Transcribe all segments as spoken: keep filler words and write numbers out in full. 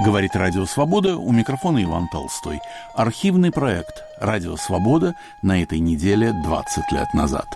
Говорит Радио Свобода, у микрофона Иван Толстой. Архивный проект «Радио Свобода» на этой неделе двадцать лет назад.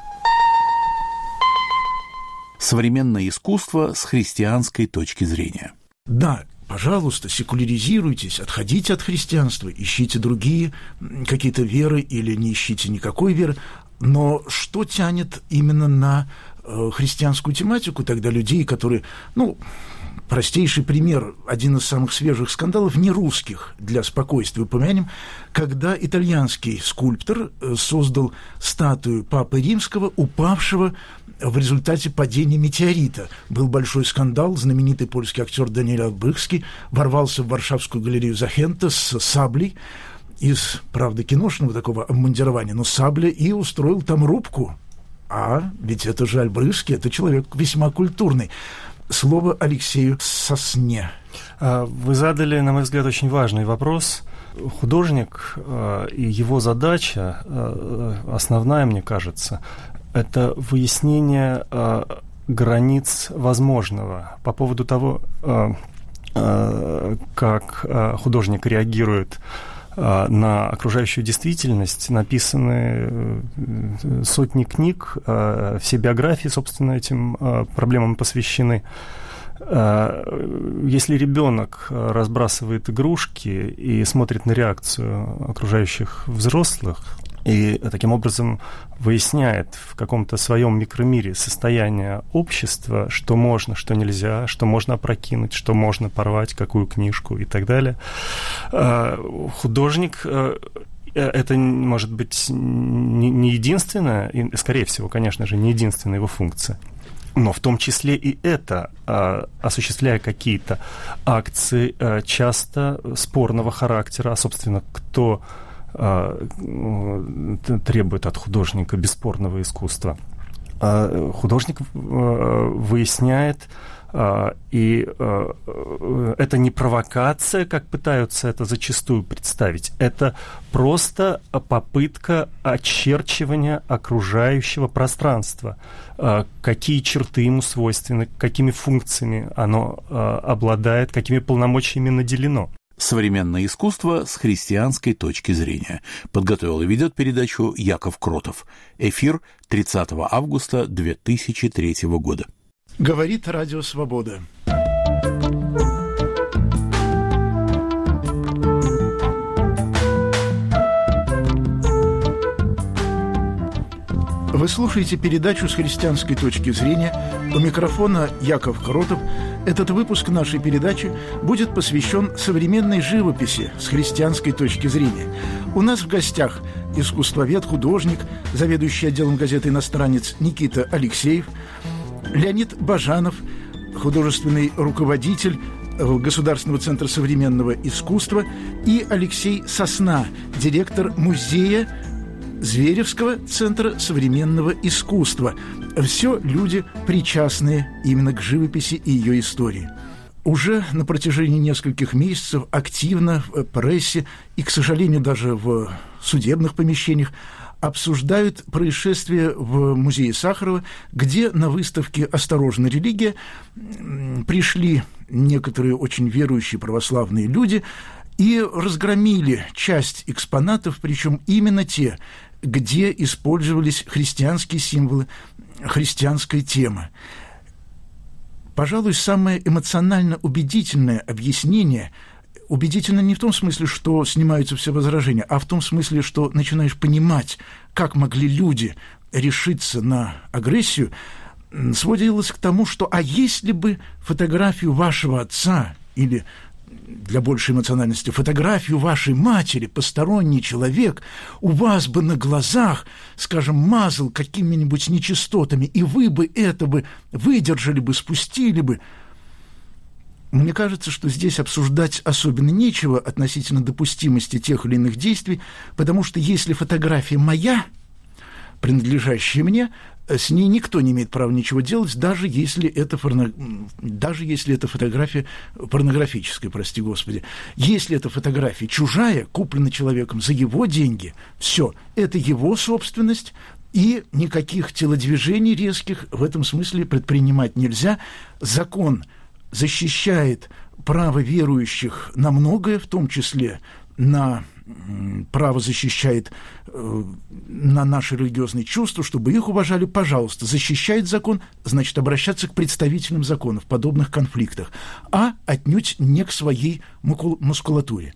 Современное искусство с христианской точки зрения. Да, пожалуйста, секуляризируйтесь, отходите от христианства, ищите другие какие-то веры или не ищите никакой веры. Но что тянет именно на э, христианскую тематику тогда людей, которые, ну... Простейший пример, один из самых свежих скандалов, не русских, для спокойствия упомянем, когда итальянский скульптор создал статую Папы Римского, упавшего в результате падения метеорита. Был большой скандал, знаменитый польский актер Даниэль Албрыхский ворвался в Варшавскую галерею Захента с саблей, из, правда, киношного такого обмундирования, но сабля, и устроил там рубку. А ведь это же Албрыхский, это человек весьма культурный. Слово Алексею Сосне. Вы задали, на мой взгляд, очень важный вопрос. Художник и его задача, основная, мне кажется, это выяснение границ возможного по поводу того, как художник реагирует на окружающую действительность. Написаны сотни книг, все биографии, собственно, этим проблемам посвящены. Если ребенок разбрасывает игрушки и смотрит на реакцию окружающих взрослых, и таким образом выясняет в каком-то своем микромире состояние общества, что можно, что нельзя, что можно опрокинуть, что можно порвать, какую книжку и так далее. Художник — это, может быть, не единственная, и, скорее всего, конечно же, не единственная его функция, но в том числе и это, осуществляя какие-то акции часто спорного характера, а, собственно, кто требует от художника бесспорного искусства. Художник выясняет, и это не провокация, как пытаются это зачастую представить, это просто попытка очерчивания окружающего пространства, какие черты ему свойственны, какими функциями оно обладает, какими полномочиями наделено. Современное искусство с христианской точки зрения. Подготовил и ведет передачу Яков Кротов. Эфир тридцатого августа две тысячи третьего года. Говорит Радио Свобода. Вы слушаете передачу с христианской точки зрения. У микрофона Яков Кротов. Этот выпуск нашей передачи будет посвящен современной живописи с христианской точки зрения. У нас в гостях искусствовед, художник, заведующий отделом газеты «Иностранец» Никита Алексеев, Леонид Бажанов, художественный руководитель Государственного центра современного искусства, и Алексей Сосна, директор музея Зверевского центра современного искусства. Все люди, причастные именно к живописи и ее истории. Уже на протяжении нескольких месяцев активно в прессе и, к сожалению, даже в судебных помещениях обсуждают происшествие в музее Сахарова, где на выставке «Осторожно, религия» пришли некоторые очень верующие православные люди и разгромили часть экспонатов, причем именно те, где использовались христианские символы, христианская тема. Пожалуй, самое эмоционально убедительное объяснение, убедительно не в том смысле, что снимаются все возражения, а в том смысле, что начинаешь понимать, как могли люди решиться на агрессию, сводилось к тому, что а если бы фотографию вашего отца или, для большей эмоциональности, фотографию вашей матери посторонний человек у вас бы на глазах, скажем, мазал какими-нибудь нечистотами, и вы бы это бы выдержали бы, спустили бы. Мне кажется, что здесь обсуждать особенно нечего относительно допустимости тех или иных действий, потому что если фотография моя, принадлежащая мне, с ней никто не имеет права ничего делать, даже если это, порно... даже если это фотография порнографическая, прости господи. Если эта фотография чужая, куплена человеком за его деньги, все, это его собственность, и никаких телодвижений резких в этом смысле предпринимать нельзя. Закон защищает право верующих на многое, в том числе на право защищает э, на наши религиозные чувства, чтобы их уважали, пожалуйста, защищает закон, значит, обращаться к представителям закона в подобных конфликтах, а отнюдь не к своей мускулатуре.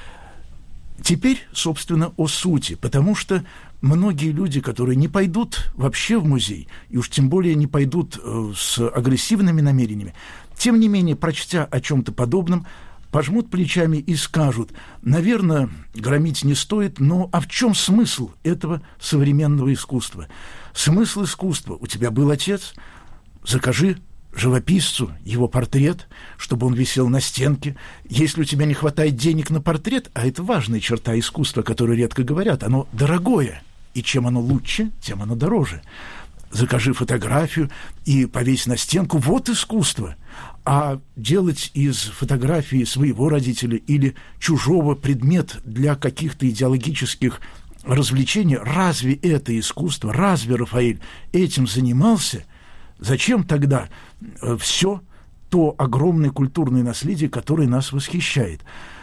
Теперь, собственно, о сути, потому что многие люди, которые не пойдут вообще в музей, и уж тем более не пойдут э, с агрессивными намерениями, тем не менее, прочтя о чем-то подобном, пожмут плечами и скажут: наверное, громить не стоит, но а в чем смысл этого современного искусства? Смысл искусства: у тебя был отец, закажи живописцу его портрет, чтобы он висел на стенке. Если у тебя не хватает денег на портрет, а это важная черта искусства, о которой редко говорят, оно дорогое, и чем оно лучше, тем оно дороже. Закажи фотографию и повесь на стенку. Вот искусство. А делать из фотографии своего родителя или чужого предмет для каких-то идеологических развлечений, разве это искусство? Разве Рафаэль этим занимался? Зачем тогда все то огромное культурное наследие, которое нас восхищает?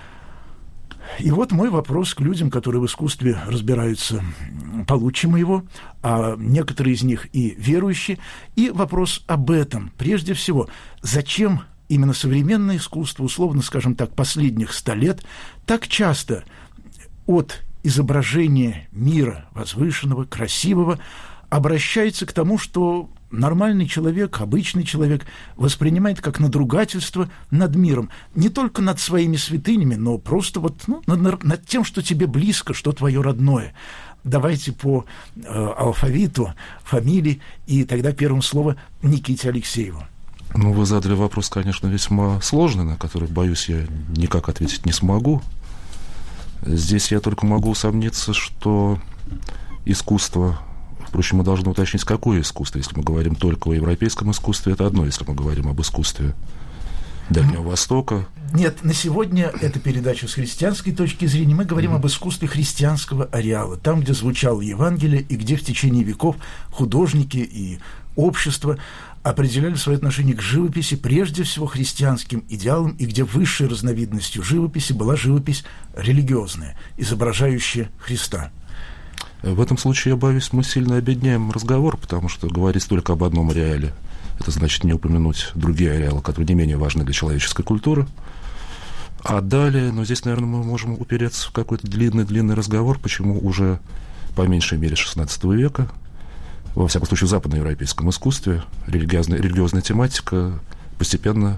И вот мой вопрос к людям, которые в искусстве разбираются получше моего, а некоторые из них и верующие, и вопрос об этом. Прежде всего, зачем именно современное искусство, условно, скажем так, последних ста лет, так часто от изображения мира возвышенного, красивого, обращается к тому, что нормальный человек, обычный человек воспринимает как надругательство над миром. Не только над своими святынями, но просто вот, ну, над, над тем, что тебе близко, что твое родное. Давайте по э, алфавиту фамилии, и тогда первым слово Никите Алексееву. Ну, вы задали вопрос, конечно, весьма сложный, на который, боюсь, я никак ответить не смогу. Здесь я только могу усомниться, что искусство... Впрочем, мы должны уточнить, какое искусство. Если мы говорим только о европейском искусстве, это одно. Если мы говорим об искусстве Дальнего mm-hmm. Востока... Нет, на сегодня это передача с христианской точки зрения. Мы говорим mm-hmm. об искусстве христианского ареала. Там, где звучало Евангелие, и где в течение веков художники и общество определяли свое отношение к живописи прежде всего христианским идеалам, и где высшей разновидностью живописи была живопись религиозная, изображающая Христа. В этом случае, я боюсь, мы сильно обедняем разговор, потому что говорить только об одном ареале — это значит не упомянуть другие ареалы, которые не менее важны для человеческой культуры. А далее, но здесь, наверное, мы можем упереться в какой-то длинный-длинный разговор, почему уже по меньшей мере шестнадцатого века, во всяком случае в западноевропейском искусстве, религиозная, религиозная тематика постепенно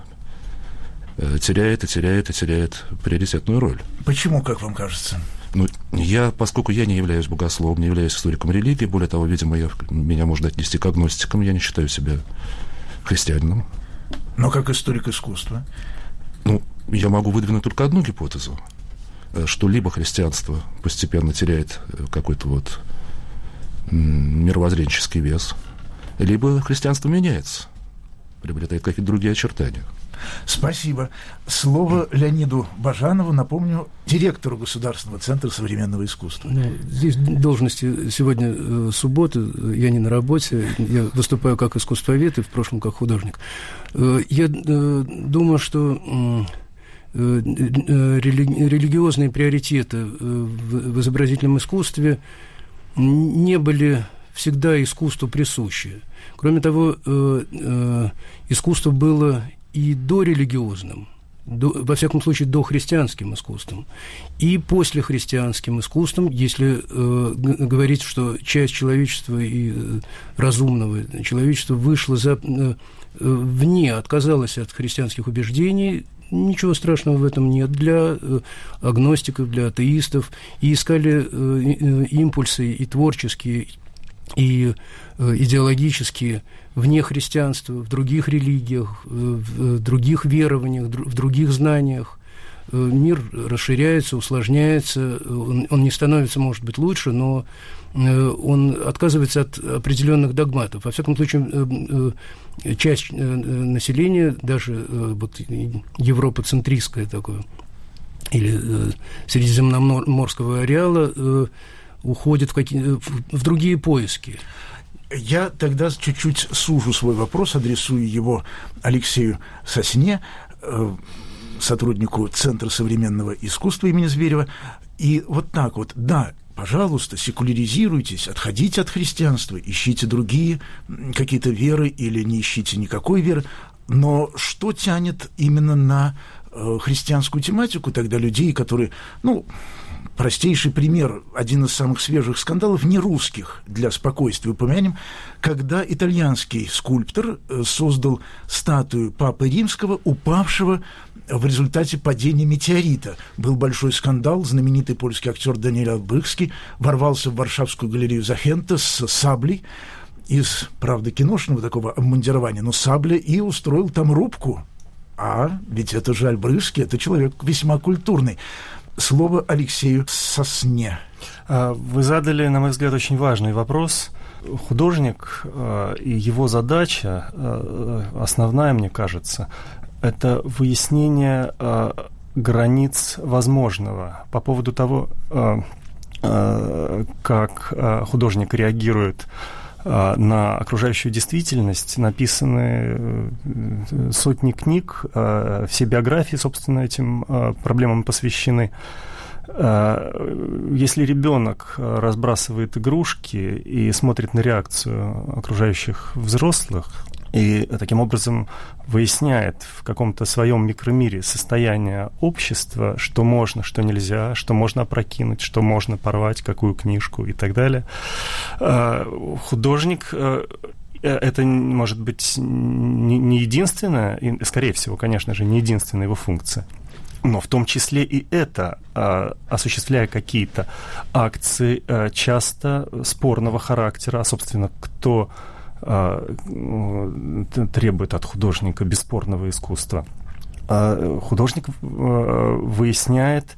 теряет и теряет и теряет приоритетную роль. Почему, как вам кажется? Ну, я, поскольку я не являюсь богословом, не являюсь историком религии, более того, видимо, я, меня можно отнести к агностикам, я не считаю себя христианином. Но как историк искусства? Ну, я могу выдвинуть только одну гипотезу, что либо христианство постепенно теряет какой-то вот мировоззренческий вес, либо христианство меняется, приобретает какие-то другие очертания. Спасибо. Слово Леониду Бажанову, напомню, директору Государственного центра современного искусства. Ну, здесь должности сегодня э, суббота, я не на работе, я выступаю как искусствовед и в прошлом как художник. Э, я э, думаю, что э, э, рели- религиозные приоритеты э, в, в изобразительном искусстве не были всегда искусству присущи. Кроме того, э, э, искусство было и дорелигиозным, до, во всяком случае, дохристианским искусством, и послехристианским искусством, если э, говорить, что часть человечества и э, разумного человечества вышла за, э, вне, отказалась от христианских убеждений, ничего страшного в этом нет для э, агностиков, для атеистов, и искали э, импульсы и творческие, и э, идеологические вне христианства, в других религиях, в других верованиях, в других знаниях. Мир расширяется, усложняется, он, он не становится, может быть, лучше, но он отказывается от определенных догматов. Во всяком случае, часть населения, даже вот, европоцентристское такое, или средиземноморского ареала, уходит в, какие, в другие поиски. Я тогда чуть-чуть сужу свой вопрос, адресую его Алексею Сосне, сотруднику Центра современного искусства имени Зверева. И вот так вот, да, пожалуйста, секуляризируйтесь, отходите от христианства, ищите другие какие-то веры или не ищите никакой веры. Но что тянет именно на э, христианскую тематику тогда людей, которые, ну, простейший пример, один из самых свежих скандалов, не русских, для спокойствия упомянем, когда итальянский скульптор создал статую Папы Римского, упавшего в результате падения метеорита. Был большой скандал, знаменитый польский актер Даниэль Албрыхский ворвался в Варшавскую галерею Захента с саблей, из, правда, киношного такого обмундирования, но сабля, и устроил там рубку. А ведь это же Альбрыхский, это человек весьма культурный. Слово Алексею Сосне. Вы задали, на мой взгляд, очень важный вопрос. Художник и его задача, основная, мне кажется, это выяснение границ возможного по поводу того, как художник реагирует на окружающую действительность. Написаны сотни книг, все биографии, собственно, этим проблемам посвящены. Если ребенок разбрасывает игрушки и смотрит на реакцию окружающих взрослых, и таким образом выясняет в каком-то своем микромире состояние общества, что можно, что нельзя, что можно опрокинуть, что можно порвать, какую книжку и так далее. Художник — это, может быть, не единственная, и, скорее всего, конечно же, не единственная его функция, но в том числе и это, осуществляя какие-то акции часто спорного характера, а, собственно, кто требует от художника бесспорного искусства. Художник выясняет,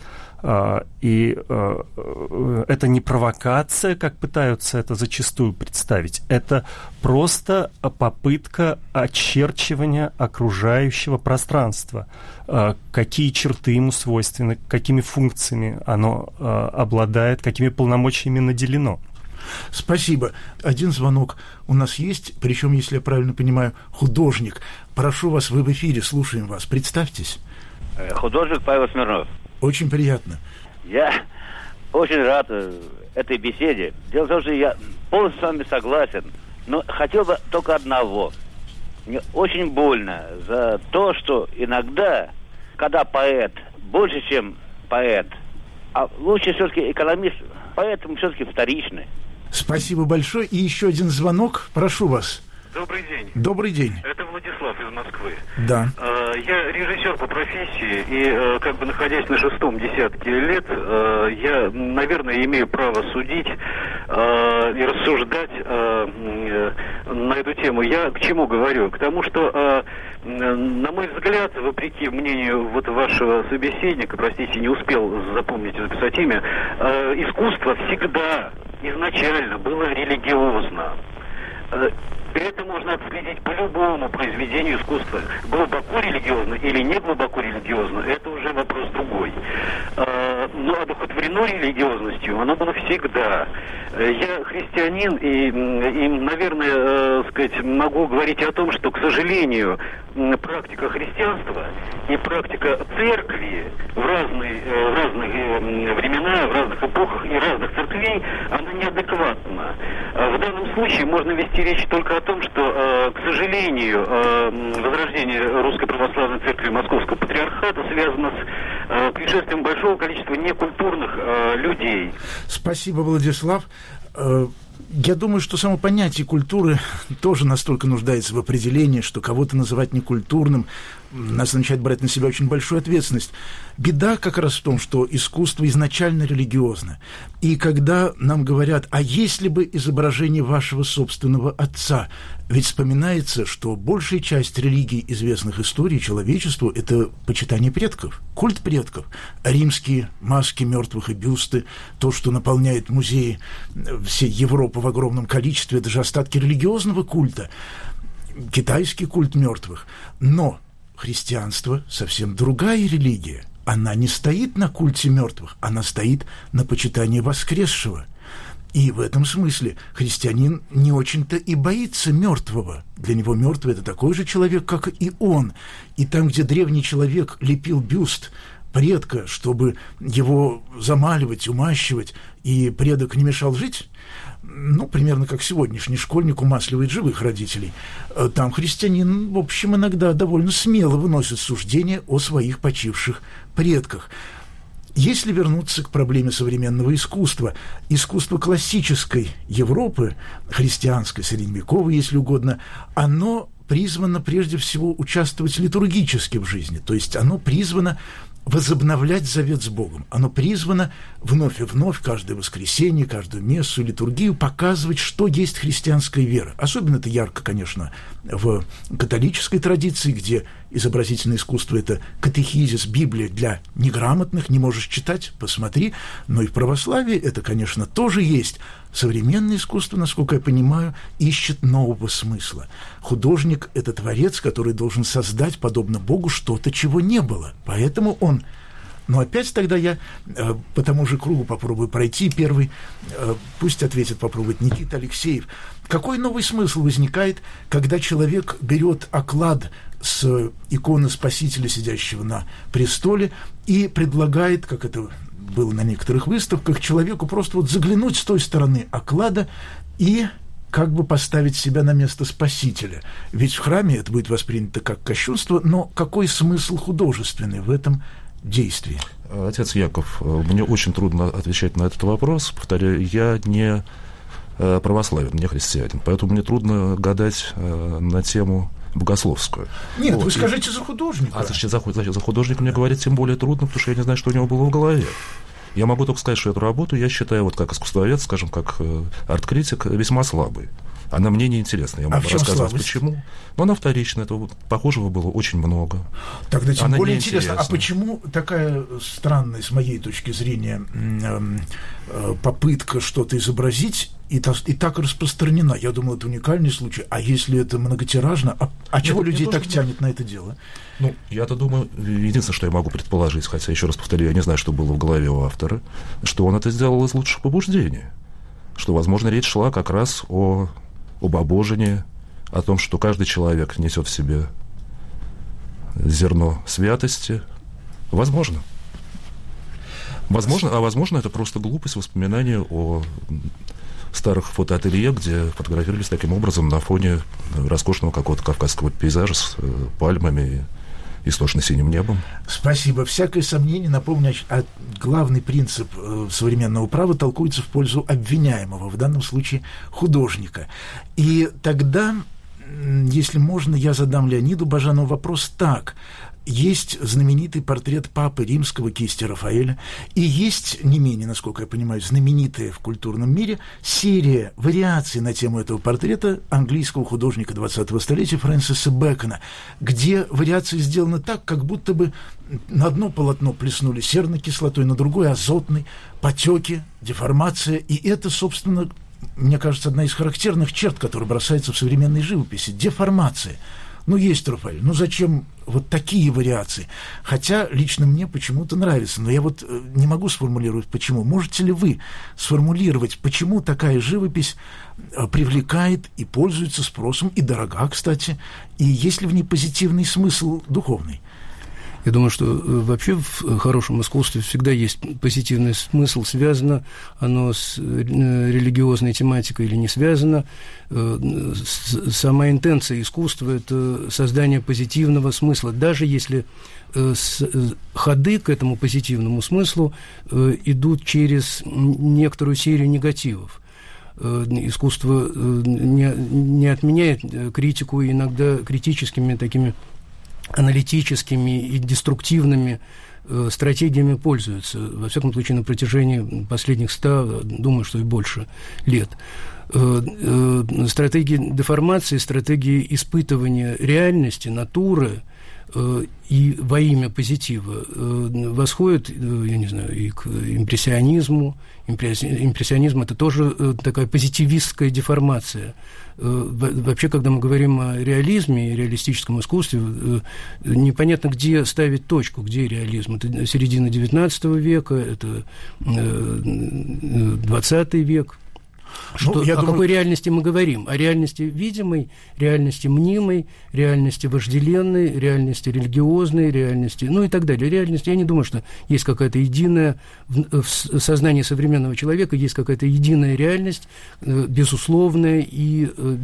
и это не провокация, как пытаются это зачастую представить, это просто попытка очерчивания окружающего пространства, какие черты ему свойственны, какими функциями оно обладает, какими полномочиями наделено. Спасибо. Один звонок у нас есть, причем, если я правильно понимаю, художник. Прошу вас, вы в эфире, слушаем вас. Представьтесь. Художник Павел Смирнов. Очень приятно. Я очень рад этой беседе. Дело в том, что я полностью с вами согласен, но хотел бы только одного. Мне очень больно за то, что иногда, когда поэт больше, чем поэт, а лучше все-таки экономист, поэтому все-таки вторичный. Спасибо большое. И еще один звонок. Прошу вас. Добрый день. Добрый день. Это Владислав из Москвы. Да. Я режиссер по профессии, и как бы находясь на шестом десятке лет, я, наверное, имею право судить и рассуждать на эту тему. Я к чему говорю? К тому, что, на мой взгляд, вопреки мнению вот вашего собеседника, простите, не успел запомнить и записать имя, искусство всегда изначально было религиозно. Это можно отследить по любому произведению искусства. Глубоко религиозно или не глубоко религиозно, это уже вопрос другой. Но одухотворено религиозностью оно было всегда. Я христианин и, и наверное, сказать, могу говорить о том, что, к сожалению, практика христианства и практика церкви в разные, в разные времена, в разных эпохах и разных церквей, она неадекватна. В данном случае можно вести речь только о том, что, к сожалению, возрождение Русской Православной Церкви Московского Патриархата связано с пришествием большого количества некультурных людей. Спасибо, Владислав. Я думаю, что само понятие культуры тоже настолько нуждается в определении, что кого-то называть некультурным означает брать на себя очень большую ответственность. Беда как раз в том, что искусство изначально религиозно. И когда нам говорят, а если бы изображение вашего собственного отца, ведь вспоминается, что большая часть религий известных историй человечеству – это почитание предков, культ предков. Римские маски мертвых и бюсты, то, что наполняет музеи всей Европы в огромном количестве, это же остатки религиозного культа, китайский культ мертвых. Но христианство совсем другая религия. Она не стоит на культе мертвых, она стоит на почитании воскресшего. И в этом смысле христианин не очень-то и боится мертвого. Для него мертвый – это такой же человек, как и он. И там, где древний человек лепил бюст предка, чтобы его замаливать, умащивать, и предок не мешал жить, ну, примерно как сегодняшний школьник умасливает живых родителей, там христианин, в общем, иногда довольно смело выносит суждения о своих почивших предках. Если вернуться к проблеме современного искусства, искусство классической Европы, христианской, средневековой, если угодно, оно призвано прежде всего участвовать литургически в жизни, то есть оно призвано возобновлять завет с Богом. Оно призвано вновь и вновь, каждое воскресенье, каждую мессу, литургию показывать, что есть христианская вера. Особенно это ярко, конечно, в католической традиции, где изобразительное искусство – это катехизис, Библия для неграмотных, не можешь читать, посмотри. Но и в православии это, конечно, тоже есть. Современное искусство, насколько я понимаю, ищет нового смысла. Художник – это творец, который должен создать, подобно Богу, что-то, чего не было. Поэтому он... Но опять тогда я э, по тому же кругу попробую пройти. Первый, э, пусть ответит, попробует Никита Алексеев. Какой новый смысл возникает, когда человек берет оклад с иконы Спасителя, сидящего на престоле, и предлагает, как это было на некоторых выставках, человеку просто вот заглянуть с той стороны оклада и как бы поставить себя на место Спасителя. Ведь в храме это будет воспринято как кощунство, но какой смысл художественный в этом действии? Отец Яков, мне очень трудно отвечать на этот вопрос. Повторяю, я не православен, не христианин, поэтому мне трудно гадать на тему богословскую. Нет, вот. Вы скажите за художника. А за, за, за художника мне говорить тем более трудно, потому что я не знаю, что у него было в голове. Я могу только сказать, что эту работу я считаю, вот как искусствовед, скажем, как э, арт-критик, весьма слабой. Она мне не интересна. Я могу а рассказывать, почему. Но она вторичная. Этого похожего было очень много. Тогда тем она более интересно, а почему такая странная, с моей точки зрения, попытка что-то изобразить и, та, и так распространена? Я думал, это уникальный случай. А если это многотиражно, а, а чего людей так тоже... тянет на это дело? Ну, я-то думаю, единственное, что я могу предположить, хотя, еще раз повторю, я не знаю, что было в голове у автора, что он это сделал из лучших побуждений. Что, возможно, речь шла как раз о... об обожении, о том, что каждый человек несет в себе зерно святости. Возможно. Возможно, а возможно, это просто глупость воспоминания о старых фотоателье, где фотографировались таким образом на фоне роскошного какого-то кавказского пейзажа с пальмами и сложно-синим небом. Спасибо. Всякое сомнение, напомню, а главный принцип современного права толкуется в пользу обвиняемого, в данном случае художника. И тогда, если можно, я задам Леониду Бажанову вопрос так. Есть знаменитый портрет Папы Римского кисти Рафаэля, и есть, не менее, насколько я понимаю, знаменитая в культурном мире серия вариаций на тему этого портрета английского художника двадцатого столетия Фрэнсиса Бэкона, где вариации сделаны так, как будто бы на одно полотно плеснули серной кислотой, на другое азотной, потеки, деформация, и это, собственно, мне кажется, одна из характерных черт, которая бросается в современной живописи – деформация. Ну, есть Рафаэль, ну зачем вот такие вариации? Хотя лично мне почему-то нравится, но я вот не могу сформулировать, почему. Можете ли вы сформулировать, почему такая живопись привлекает и пользуется спросом, и дорога, кстати, и есть ли в ней позитивный смысл духовный? Я думаю, что вообще в хорошем искусстве всегда есть позитивный смысл, связано оно с религиозной тематикой или не связано. Сама интенция искусства – это создание позитивного смысла, даже если ходы к этому позитивному смыслу идут через некоторую серию негативов. Искусство не, не отменяет критику, иногда критическими такими аналитическими и деструктивными э, стратегиями пользуются, во всяком случае, на протяжении последних ста, думаю, что и больше лет. Э, э, стратегии деформации, стратегии испытывания реальности, натуры э, и во имя позитива э, восходят, э, я не знаю, и к импрессионизму. Импрессионизм – это тоже э, такая позитивистская деформация. Вообще, когда мы говорим о реализме и реалистическом искусстве, непонятно, где ставить точку, где реализм. Это середина девятнадцатого века, это двадцатый век, Что, ну, я о думаю... какой реальности мы говорим? О реальности видимой, реальности мнимой, реальности вожделенной, реальности религиозной, реальности, ну и так далее. Реальность, я не думаю, что есть какая-то единая, в, в сознании современного человека есть какая-то единая реальность, безусловная и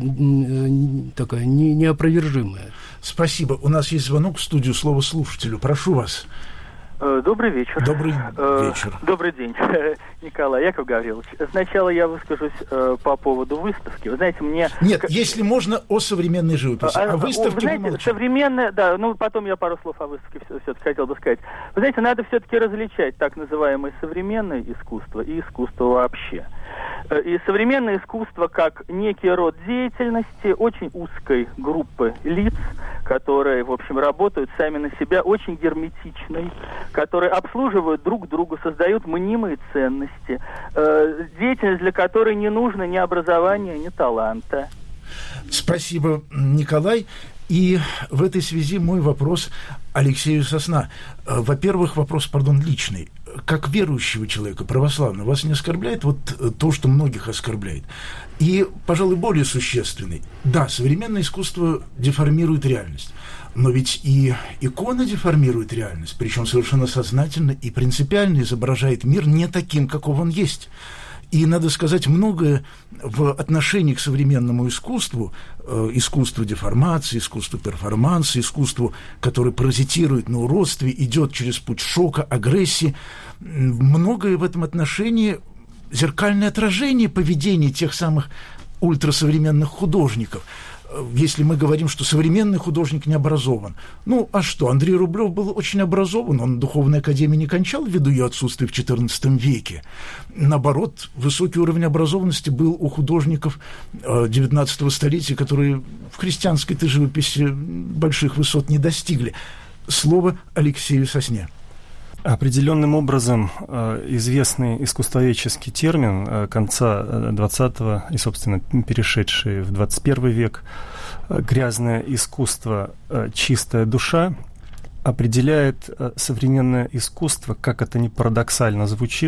э, такая не, неопровержимая. Спасибо. У нас есть звонок в студию. Слово слушателю. Прошу вас. Добрый вечер. Добрый вечер. Добрый день, Николай Яков Гаврилович. Сначала я выскажусь э, по поводу выставки. Вы знаете, мне... Нет, к... если можно, о современной живописи. А, а выставке... Вы знаете, современная... Да, ну потом я пару слов о выставке все-таки хотел бы сказать. Вы знаете, надо все-таки различать так называемое современное искусство и искусство вообще. И современное искусство как некий род деятельности очень узкой группы лиц, которые, в общем, работают сами на себя, очень герметичной, которые обслуживают друг друга, создают мнимые ценности, э, деятельность, для которой не нужно ни образования, ни таланта. Спасибо, Николай. И в этой связи мой вопрос Алексею Сосна. Во-первых, вопрос, пардон, личный. Как верующего человека, православного, вас не оскорбляет вот то, что многих оскорбляет? И, пожалуй, более существенный. Да, современное искусство деформирует реальность. Но ведь и икона деформирует реальность, причем совершенно сознательно и принципиально изображает мир не таким, каков он есть. И, надо сказать, многое в отношении к современному искусству, э, искусству деформации, искусству перформанса, искусству, которое паразитирует на уродстве, идет через путь шока, агрессии, многое в этом отношении зеркальное отражение поведения тех самых ультрасовременных художников. Если мы говорим, что современный художник не образован. Ну, а что? Андрей Рублев был очень образован, он духовной академии не кончал ввиду ее отсутствия в четырнадцатом веке. Наоборот, высокий уровень образованности был у художников девятнадцатого столетия, которые в христианской-то живописи больших высот не достигли. Слово Алексею Сосне. Определенным образом известный искусствоведческий термин конца двадцатого и, собственно, перешедший в двадцать первый век «грязное искусство, чистая душа» определяет современное искусство, как это ни парадоксально звучит,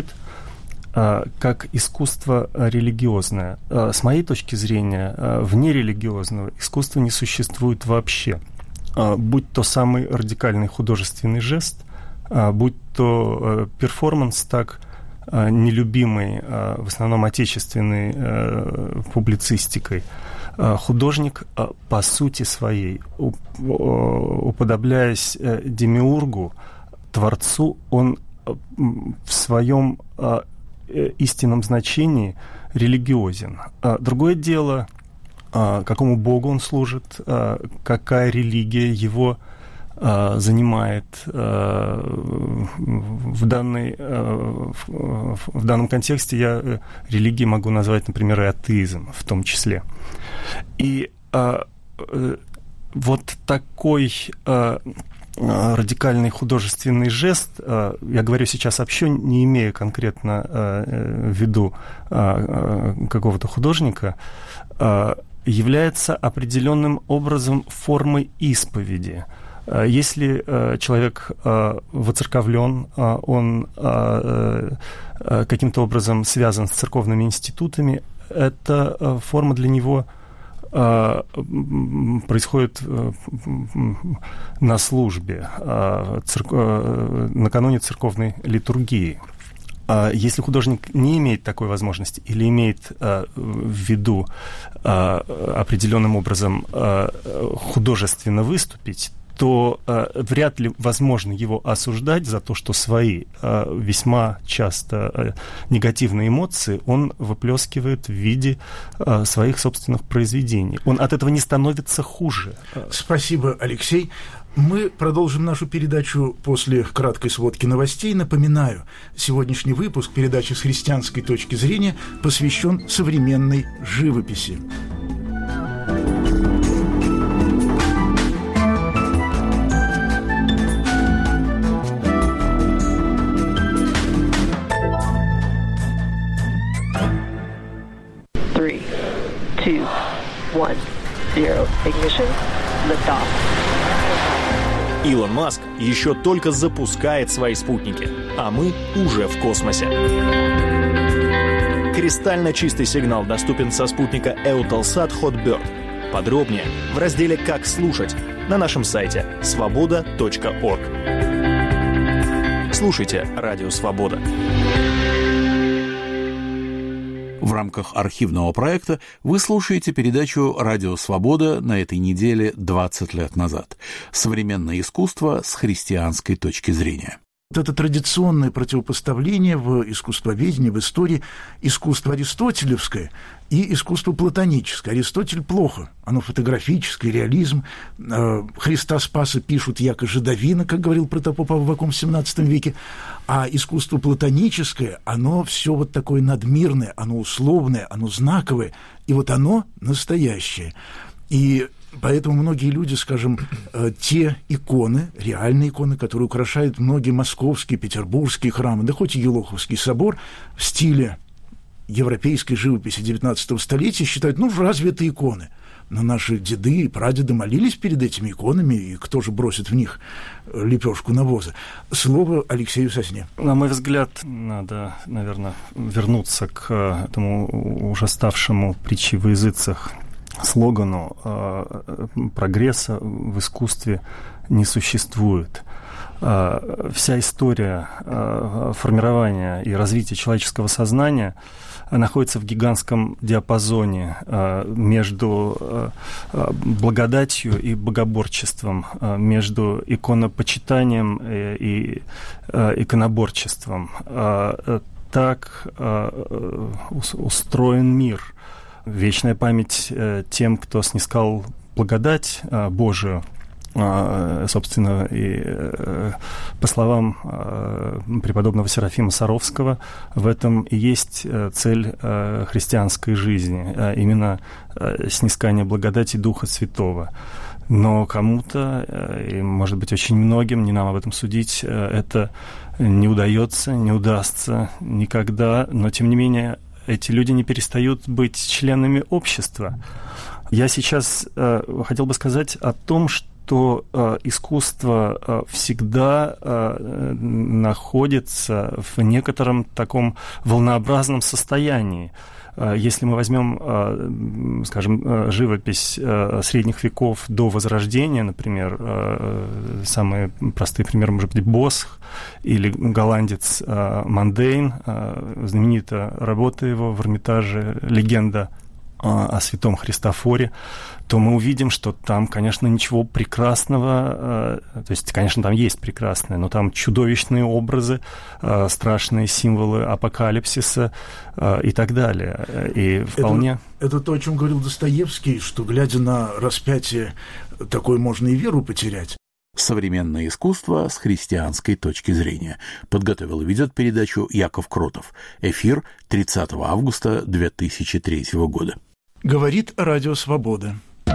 как искусство религиозное. С моей точки зрения, вне религиозного искусства не существует вообще. Будь то самый радикальный художественный жест, будь то перформанс, так нелюбимый в основном отечественной публицистикой, художник по сути своей, уподобляясь демиургу, творцу, он в своем истинном значении религиозен. Другое дело, какому богу он служит, какая религия его занимает в, данной, в данном контексте. Я религией могу назвать, например, и атеизм в том числе. И вот такой радикальный художественный жест, я говорю сейчас вообще, не имея конкретно в виду какого-то художника, является определенным образом формой исповеди. Если э, человек э, воцерковлен, э, он э, э, каким-то образом связан с церковными институтами, эта э, форма для него э, происходит э, на службе, э, церк... э, накануне церковной литургии. Если художник не имеет такой возможности или имеет э, в виду э, определенным образом э, художественно выступить, то э, вряд ли возможно его осуждать за то, что свои э, весьма часто э, негативные эмоции он выплескивает в виде э, своих собственных произведений. Он от этого не становится хуже. Спасибо, Алексей. Мы продолжим нашу передачу после краткой сводки новостей. Напоминаю, сегодняшний выпуск передачи «С христианской точки зрения» посвящен современной живописи. Three, two, one, zero. Ignition. Liftoff. Илон Маск еще только запускает свои спутники, а мы уже в космосе. Кристально чистый сигнал доступен со спутника Eutelsat Hotbird. Подробнее в разделе «Как слушать» на нашем сайте свобода точка орг. Слушайте Радио Свобода. В рамках архивного проекта вы слушаете передачу «Радио Свобода» на этой неделе двадцать лет назад. Современное искусство с христианской точки зрения. Вот это традиционное противопоставление в искусствоведении, в истории искусство аристотелевское и искусство платоническое. Аристотель плохо, оно фотографическое, реализм. Христа Спаса пишут яко жидовина, как говорил протопоп Аввакум в семнадцатом веке, а искусство платоническое, оно все вот такое надмирное, оно условное, оно знаковое, и вот оно настоящее. И поэтому многие люди, скажем, те иконы, реальные иконы, которые украшают многие московские, петербургские храмы, да хоть и Елоховский собор, в стиле европейской живописи девятнадцатого столетия, считают, ну, разве это иконы? Но наши деды и прадеды молились перед этими иконами, и кто же бросит в них лепешку навоза? Слово Алексею Сосне. На мой взгляд, надо, наверное, вернуться к этому уже ставшему притчей во языцах слогану э, «Прогресса в искусстве не существует». Э, вся история э, формирования и развития человеческого сознания находится в гигантском диапазоне э, между э, благодатью и богоборчеством, э, между иконопочитанием и, и э, иконоборчеством. Э, так э, устроен мир. Вечная память э, тем, кто снискал благодать э, Божию, э, собственно, и э, по словам э, преподобного Серафима Саровского, в этом и есть э, цель э, христианской жизни, э, именно э, снискание благодати Духа Святого. Но кому-то, э, и, может быть, очень многим, не нам об этом судить, э, это не удается, не удастся никогда, но, тем не менее, эти люди не перестают быть членами общества. Я сейчас э, хотел бы сказать о том, что э, искусство э, всегда э, находится в некотором таком волнообразном состоянии. Э, если мы возьмем, э, скажем, э, живопись э, средних веков до Возрождения, например, э, самые простые примеры, может быть, Босх, или голландец э, Мандейн, э, знаменитая работа его в Эрмитаже «Легенда э, о святом Христофоре», то мы увидим, что там, конечно, ничего прекрасного, э, то есть, конечно, там есть прекрасное, но там чудовищные образы, э, страшные символы апокалипсиса э, и так далее. И вполне... Это, это то, о чем говорил Достоевский, что, глядя на распятие, такое можно и веру потерять. Современное искусство с христианской точки зрения. Подготовил и ведет передачу Яков Кротов. Эфир тридцатого августа две тысячи третьего года. Говорит Радио Свобода.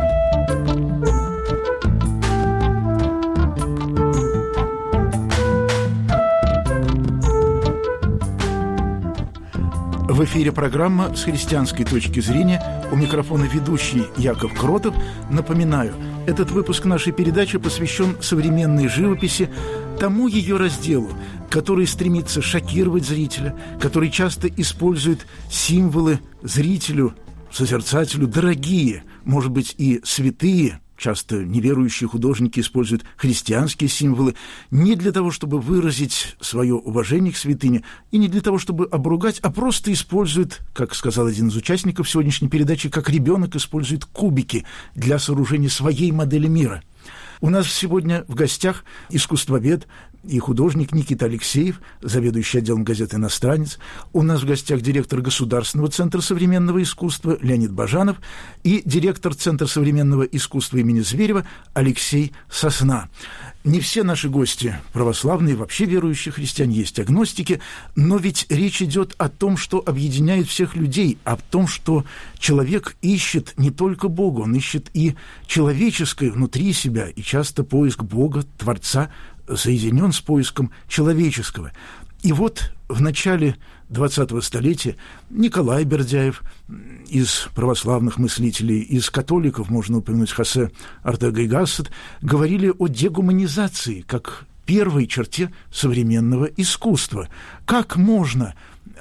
В эфире программа «С христианской точки зрения». У микрофона ведущий Яков Кротов. Напоминаю, этот выпуск нашей передачи посвящен современной живописи, тому ее разделу, который стремится шокировать зрителя, который часто использует символы зрителю, созерцателю дорогие, может быть, и святые. Часто неверующие художники используют христианские символы не для того, чтобы выразить свое уважение к святыне, и не для того, чтобы обругать, а просто используют, как сказал один из участников сегодняшней передачи, как ребенок использует кубики для сооружения своей модели мира. У нас сегодня в гостях искусствовед и художник Никита Алексеев, заведующий отделом газеты «Иностранец». У нас в гостях директор Государственного центра современного искусства Леонид Бажанов и директор Центра современного искусства имени Зверева Алексей Сосна. Не все наши гости православные, вообще верующие христиане, есть агностики, но ведь речь идет о том, что объединяет всех людей, о том, что человек ищет не только Бога, он ищет и человеческое внутри себя, и часто поиск Бога, Творца, соединен с поиском человеческого. И вот в начале двадцатого столетия Николай Бердяев, из православных мыслителей, из католиков, можно упомянуть Хосе Ортега и Гассет, говорили о дегуманизации как первой черте современного искусства. Как можно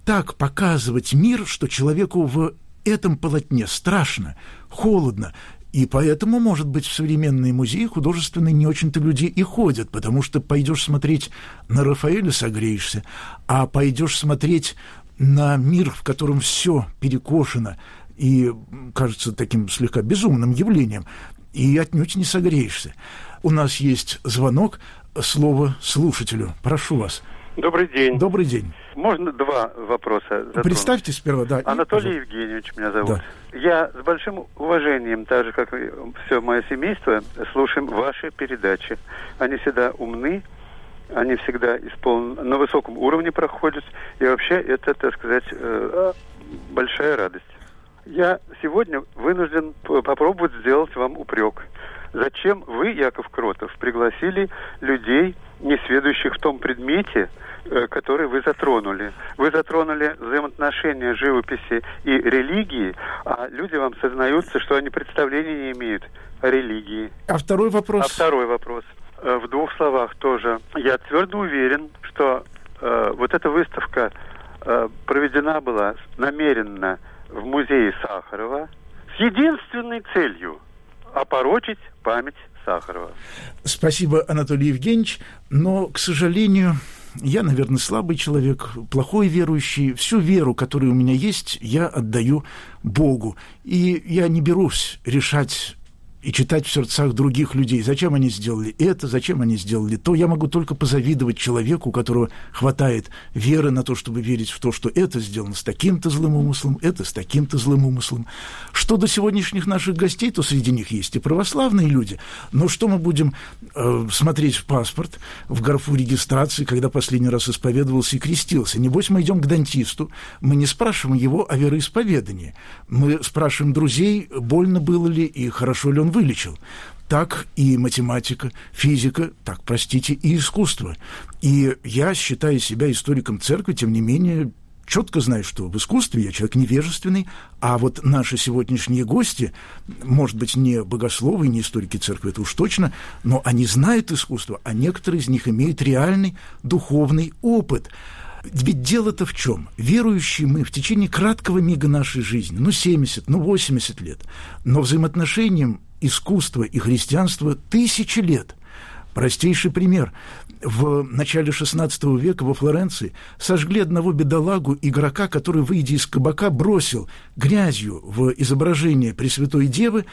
так показывать мир, что человеку в этом полотне страшно, холодно. И поэтому, может быть, в современные музеи художественные не очень-то люди и ходят, потому что пойдешь смотреть на Рафаэля — согреешься, а пойдешь смотреть на мир, в котором все перекошено и кажется таким слегка безумным явлением, и отнюдь не согреешься. У нас есть звонок, слово слушателю. Прошу вас. Добрый день. Добрый день. Можно два вопроса затронуть? Представьте сперва, да. Анатолий и, Евгеньевич меня зовут. Да. Я с большим уважением, так же, как и все мое семейство, слушаем ваши передачи. Они всегда умны, они всегда исполнены, на высоком уровне проходят, и вообще это, так сказать, большая радость. Я сегодня вынужден попробовать сделать вам упрек. Зачем вы, Яков Кротов, пригласили людей, несведущих в том предмете, который вы затронули? Вы затронули взаимоотношения живописи и религии, а люди вам сознаются, что они представления не имеют о религии. А второй вопрос? А второй вопрос. В двух словах тоже. Я твердо уверен, что э, вот эта выставка э, проведена была намеренно в музее Сахарова с единственной целью – опорочить память Сахарова. Спасибо, Анатолий Евгеньевич, но, к сожалению, я, наверное, слабый человек, плохой верующий. Всю веру, которая у меня есть, я отдаю Богу. И я не берусь решать и читать в сердцах других людей, зачем они сделали это, зачем они сделали то. Я могу только позавидовать человеку, у которого хватает веры на то, чтобы верить в то, что это сделано с таким-то злым умыслом, это с таким-то злым умыслом. Что до сегодняшних наших гостей, то среди них есть и православные люди. Но что мы будем э, смотреть в паспорт, в графу регистрации, когда последний раз исповедовался и крестился? Небось, мы идем к дантисту, мы не спрашиваем его о вероисповедании. Мы спрашиваем друзей, больно было ли и хорошо ли он вылечил. Так и математика, физика, так, простите, и искусство. И я, считая себя историком церкви, тем не менее, четко знаю, что в искусстве я человек невежественный, а вот наши сегодняшние гости, может быть, не богословы, не историки церкви, это уж точно, но они знают искусство, а некоторые из них имеют реальный духовный опыт. Ведь дело-то в чем? Верующие мы в течение краткого мига нашей жизни, ну, семьдесят, ну, восемьдесят лет, но взаимоотношениям искусства и христианства тысячи лет. Простейший пример. В начале шестнадцатого века во Флоренции сожгли одного бедолагу, игрока, который, выйдя из кабака, бросил грязью в изображение Пресвятой Девы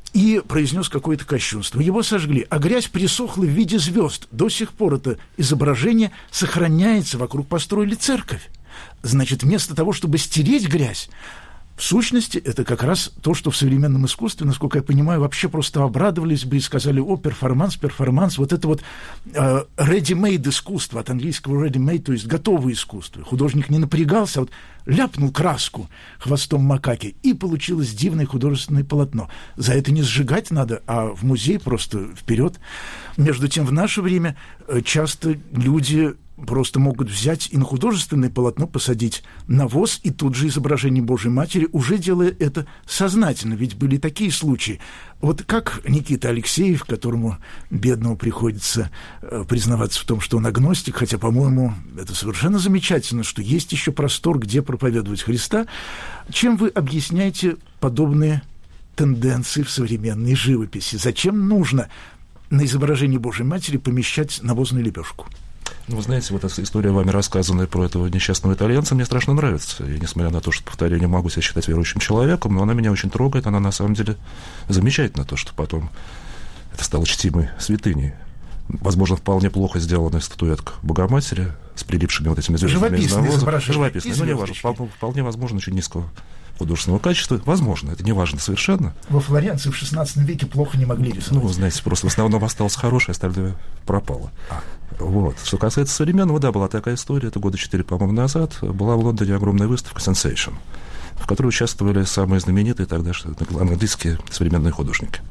и произнес какое-то кощунство. Его сожгли, а грязь присохла в виде звезд. До сих пор это изображение сохраняется, вокруг построили церковь. Значит, вместо того, чтобы стереть грязь, в сущности, это как раз то, что в современном искусстве, насколько я понимаю, вообще просто обрадовались бы и сказали: о, перформанс, перформанс, вот это вот э, ready-made искусство, от английского ready-made, то есть готовое искусство. Художник не напрягался, а вот ляпнул краску хвостом макаки, и получилось дивное художественное полотно. За это не сжигать надо, а в музей просто вперед. Между тем, в наше время часто люди просто могут взять и на художественное полотно посадить навоз и тут же изображение Божьей Матери, уже делая это сознательно, ведь были такие случаи. Вот как Никита Алексеев, которому, бедному, приходится э, признаваться в том, что он агностик, хотя, по-моему, это совершенно замечательно, что есть еще простор, где проповедовать Христа. Чем вы объясняете подобные тенденции в современной живописи? Зачем нужно на изображении Божьей Матери помещать навозную лепешку? Ну, вы знаете, вот эта история, вами рассказанная про этого несчастного итальянца, мне страшно нравится. И несмотря на то, что, повторяю, не могу себя считать верующим человеком, но она меня очень трогает, она на самом деле замечательна, то, что потом это стало чтимой святыней. Возможно, вполне плохо сделанная статуэтка Богоматери с прилипшими вот этими звездами из навоза. Живописная, ну, не важно, вполне, вполне возможно, очень низкого художественного качества. Возможно, это не важно совершенно. Во Флоренции в шестнадцатом веке плохо не могли рисовать. Ну, вы знаете, просто в основном осталось хорошее, остальное пропало. А. Вот. Что касается современного, да, была такая история, это года четыре, по-моему, назад, была в Лондоне огромная выставка «Sensation», в которой участвовали самые знаменитые тогда английские современные художники.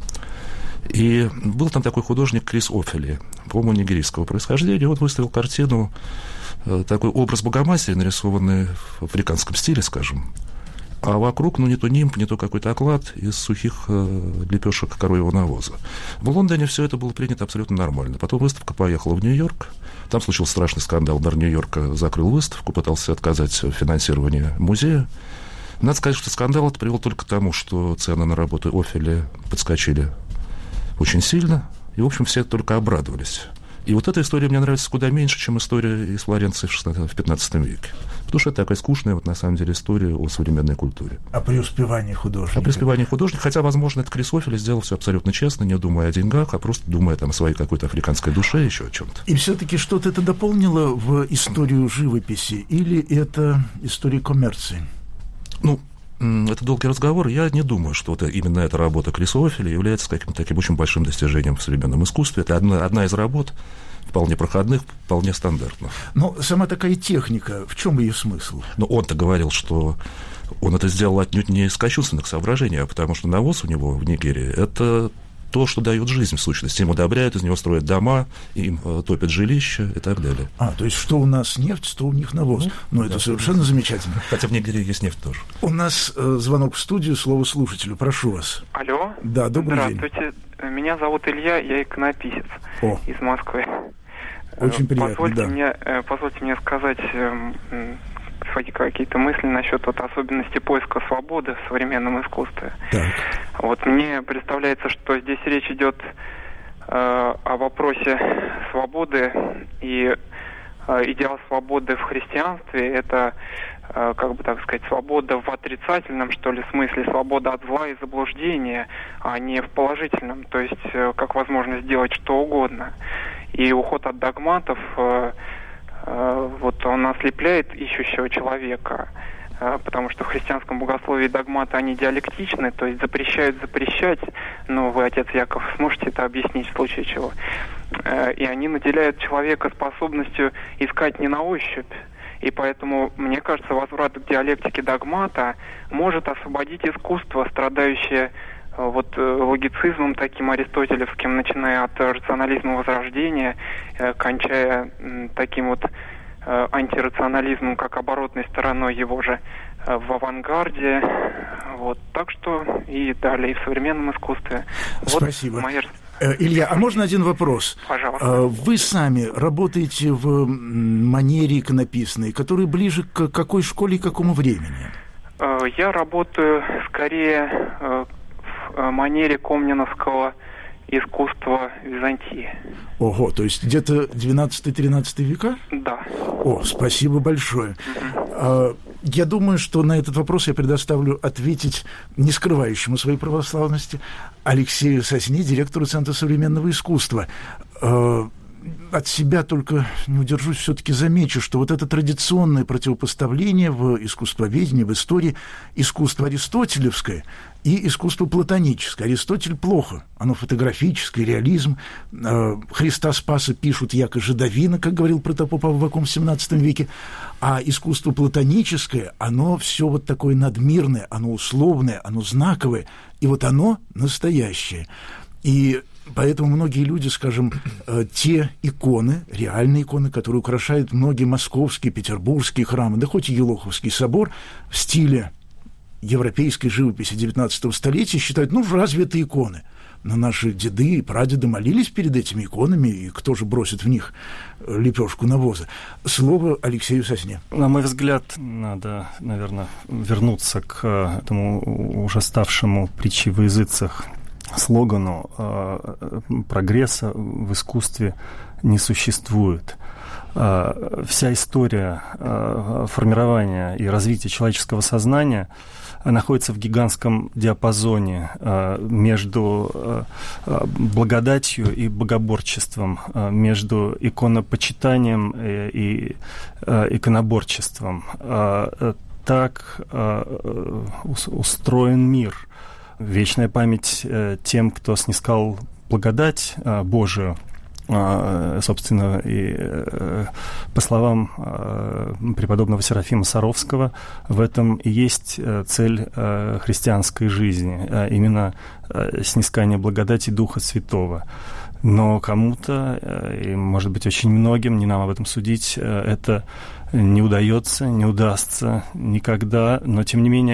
И был там такой художник Крис Оффели, по-моему, нигерийского происхождения. Он выставил картину, такой образ Богоматери, нарисованный в африканском стиле, скажем. А вокруг, ну, не то нимб, не то какой-то оклад из сухих э, лепешек коровьего навоза. В Лондоне все это было принято абсолютно нормально. Потом выставка поехала в Нью-Йорк. Там случился страшный скандал. Мэр Нью-Йорка закрыл выставку, пытался отказать в финансировании музея. Надо сказать, что скандал это привел только к тому, что цены на работы Офеля подскочили очень сильно. И, в общем, все только обрадовались. И вот эта история мне нравится куда меньше, чем история из Флоренции в пятнадцатом веке. Потому что это такая скучная, вот, на самом деле, история о современной культуре. О преуспевании художника. О преуспевании художника. Хотя, возможно, это Крис Офель сделал все абсолютно честно, не думая о деньгах, а просто думая там, о своей какой-то африканской душе, еще о чем-то. И все-таки что-то это дополнило в историю живописи? Или это история коммерции? Ну, это долгий разговор. Я не думаю, что вот именно эта работа Криса Офеля является каким-то таким очень большим достижением в современном искусстве. Это одна, одна из работ, вполне проходных, вполне стандартных. Но сама такая техника, в чем ее смысл? Но он-то говорил, что он это сделал отнюдь не из кощунственных соображений, а потому что навоз у него в Нигерии – это то, что дает жизнь, в сущности. Им удобряют, из него строят дома, им топят жилища и так далее. А, то есть, что у нас нефть, то у них навоз. Ну, ну это да, совершенно замечательно. Хотя в Нигерии есть нефть тоже. У нас э, звонок в студию, слово слушателю. Прошу вас. Алло. Да, добрый Здравствуйте. день. Здравствуйте. Меня зовут Илья, я иконописец О. из Москвы. Очень приятно, позвольте да. Мне, позвольте мне сказать свои какие-то мысли насчет вот особенностей поиска свободы в современном искусстве. Так. Вот мне представляется, что здесь речь идет э, о вопросе свободы, и э, идеал свободы в христианстве – это, э, как бы так сказать, свобода в отрицательном, что ли, смысле, свобода от зла и заблуждения, а не в положительном, то есть э, как возможность сделать что угодно. И уход от догматов, э, э, вот он ослепляет ищущего человека, э, потому что в христианском богословии догматы, они диалектичны, то есть запрещают запрещать, но вы, отец Яков, сможете это объяснить в случае чего. Э, и они наделяют человека способностью искать не на ощупь. И поэтому, мне кажется, возврат к диалектике догмата может освободить искусство, страдающее вот логицизмом таким аристотелевским, начиная от рационализма Возрождения, кончая таким вот антирационализмом, как оборотной стороной его же в авангарде. Вот. Так что и далее, и в современном искусстве. Спасибо. Вот моя... Илья, а можно один вопрос? Пожалуйста. Вы сами работаете в манере иконописной, которая ближе к какой школе и к какому времени? Я работаю скорее в манере комненовского искусства Византии. Ого, то есть где-то двенадцатый-тринадцатый века? Да. О, спасибо большое. Угу. Я думаю, что на этот вопрос я предоставлю ответить не скрывающему своей православности Алексею Сосне, директору Центра современного искусства. От себя только не удержусь, все-таки замечу, что вот это традиционное противопоставление в искусствоведении, в истории, искусство аристотелевское и искусство платоническое. Аристотель плохо, оно фотографическое, реализм. Христа Спаса пишут яко жидовина, как говорил протопоп Аввакум в семнадцатом веке, а искусство платоническое, оно все вот такое надмирное, оно условное, оно знаковое, и вот оно настоящее. И поэтому многие люди, скажем, те иконы, реальные иконы, которые украшают многие московские, петербургские храмы, да хоть и Елоховский собор, в стиле европейской живописи девятнадцатого столетия, считают, ну, разве это иконы? Но наши деды и прадеды молились перед этими иконами, и кто же бросит в них лепешку навоза? Слово Алексею Сосне. На мой взгляд, надо, наверное, вернуться к этому уже ставшему притчей во языцах слогану э, прогресса в искусстве не существует. Э, вся история э, формирования и развития человеческого сознания находится в гигантском диапазоне э, между э, благодатью и богоборчеством, э, между иконопочитанием и, и э, иконоборчеством. Э, так э, устроен мир. Вечная память э, тем, кто снискал благодать э, Божию, э, собственно, и э, по словам э, преподобного Серафима Саровского, в этом и есть э, цель э, христианской жизни, э, именно э, снискание благодати Духа Святого. Но кому-то, э, и, может быть, очень многим, не нам об этом судить, э, это не удается, не удастся никогда, но, тем не менее,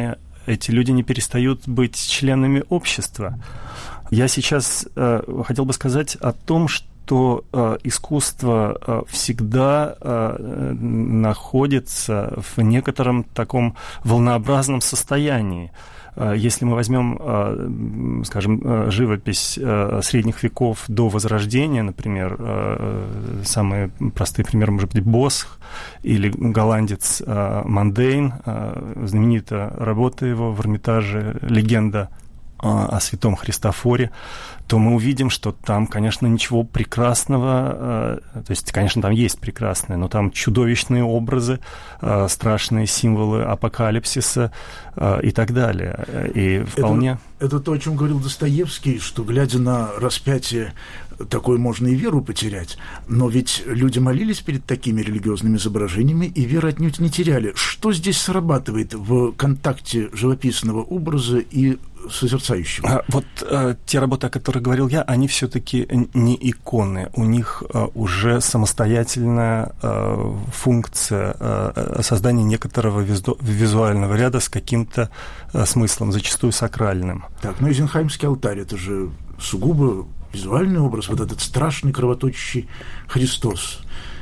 эти люди не перестают быть членами общества. Я сейчас э, хотел бы сказать о том, что то э, искусство э, всегда э, находится в некотором таком волнообразном состоянии. Э, если мы возьмем, э, скажем, э, живопись э, средних веков до Возрождения, например, э, самые простые примеры, может быть, Босх или голландец э, Мандейн, э, знаменитая работа его в Эрмитаже «Легенда о святом Христофоре», то мы увидим, что там, конечно, ничего прекрасного, то есть, конечно, там есть прекрасное, но там чудовищные образы, страшные символы апокалипсиса и так далее. И вполне... Это, это то, о чем говорил Достоевский, что, глядя на распятие, такое можно и веру потерять. Но ведь люди молились перед такими религиозными изображениями и веры отнюдь не теряли. Что здесь срабатывает в контакте живописного образа и созерцающего? А, вот а, те работы, о которых говорил я, они все-таки не иконы. У них а, уже самостоятельная а, функция а, создания некоторого визу- визуального ряда с каким-то а, смыслом, зачастую сакральным. Так, ну Эйзенхаймский алтарь, это же сугубо визуальный образ, вот этот страшный кровоточащий Христос.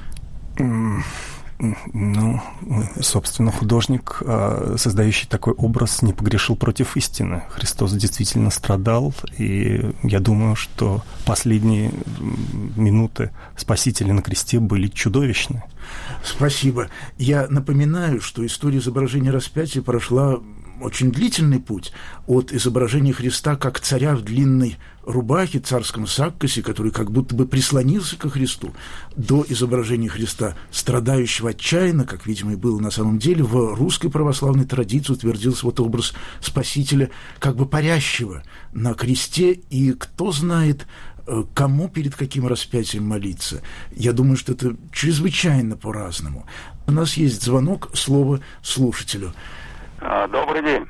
Ну, собственно, художник, создающий такой образ, не погрешил против истины. Христос действительно страдал, и я думаю, что последние минуты Спасителя на кресте были чудовищны. Спасибо. Я напоминаю, что история изображения распятия прошла очень длительный путь от изображения Христа как царя в длинной рубахе, царском саккосе, который как будто бы прислонился ко Христу, до изображения Христа, страдающего отчаянно, как, видимо, и было на самом деле. В русской православной традиции утвердился вот образ Спасителя как бы парящего на кресте, и кто знает, кому перед каким распятием молиться. Я думаю, что это чрезвычайно по-разному. У нас есть звонок, слово слушателю. Добрый день.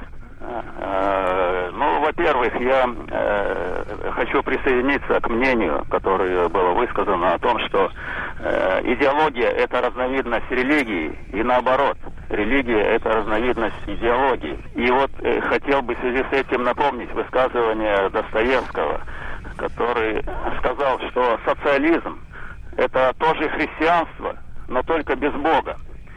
Ну, во-первых, я э, хочу присоединиться к мнению, которое было высказано о том, что э, идеология – это разновидность религии, и наоборот, религия – это разновидность идеологии. И вот э, хотел бы в связи с этим напомнить высказывание Достоевского, который сказал, что социализм – это тоже христианство, но только без Бога.